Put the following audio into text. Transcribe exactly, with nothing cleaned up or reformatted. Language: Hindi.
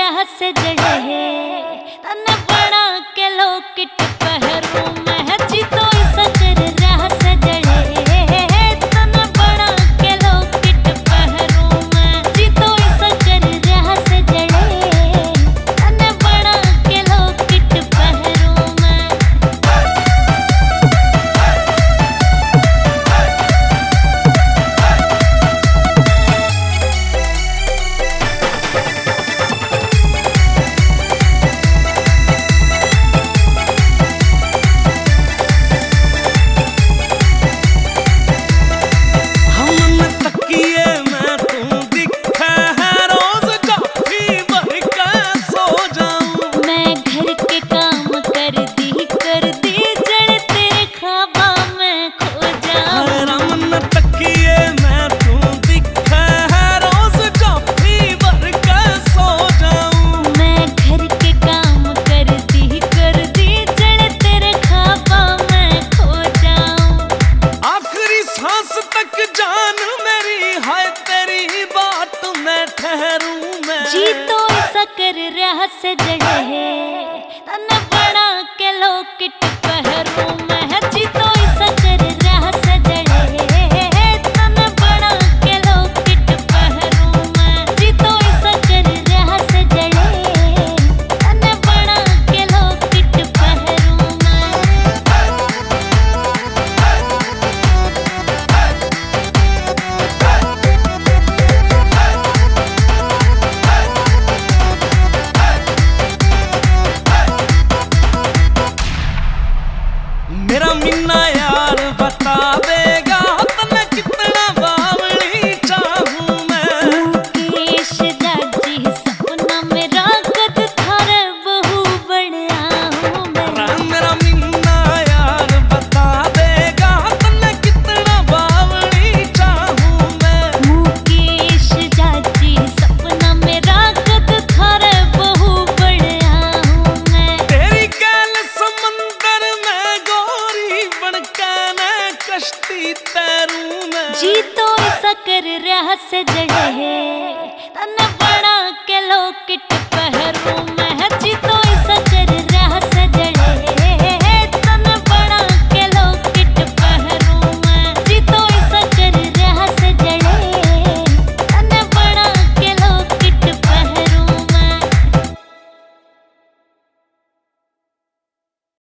राह से जड़े तन बना के लोकिट पहरू मैं जी तो सकर राह से जड़े तन बना के लोकिट पहरू मैं जी तो सकर राह से जड़े तन बना के लोकिट पहरू मैं जी तो सकर राह से जड़े तन बना के लोकिट पहरू